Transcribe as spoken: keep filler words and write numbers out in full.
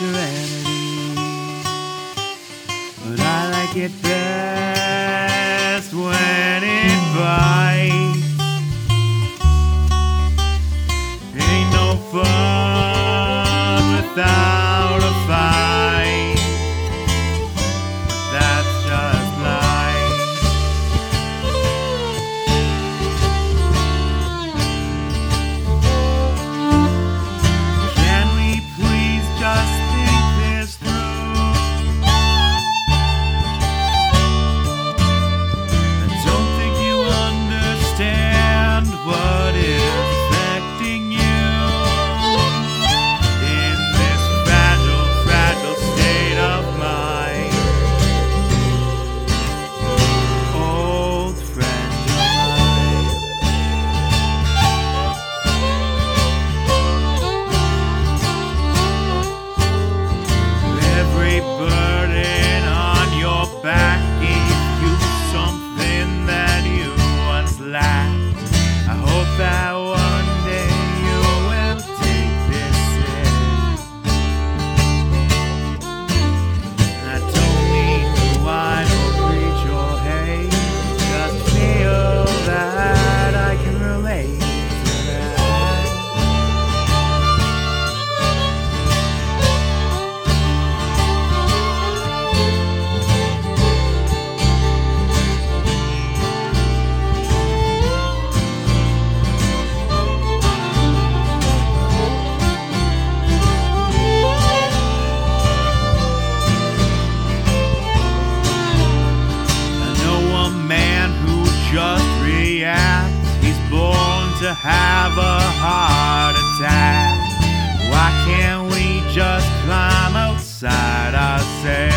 serenity, but I like it best when it bites. Ain't no fun without a fight. That's just life. Can we please just think this through? I don't think you understand what is affecting you in this fragile, fragile state of mind. Old friend of mine. Every burden on your back gave you something that you once lacked. I hope that one day you will take this in. I don't mean to whine or preach or hate, just feel that I can relate to that. I know a man who just reacts. He's born to have a heart attack. Why can't we just climb outside ourselves?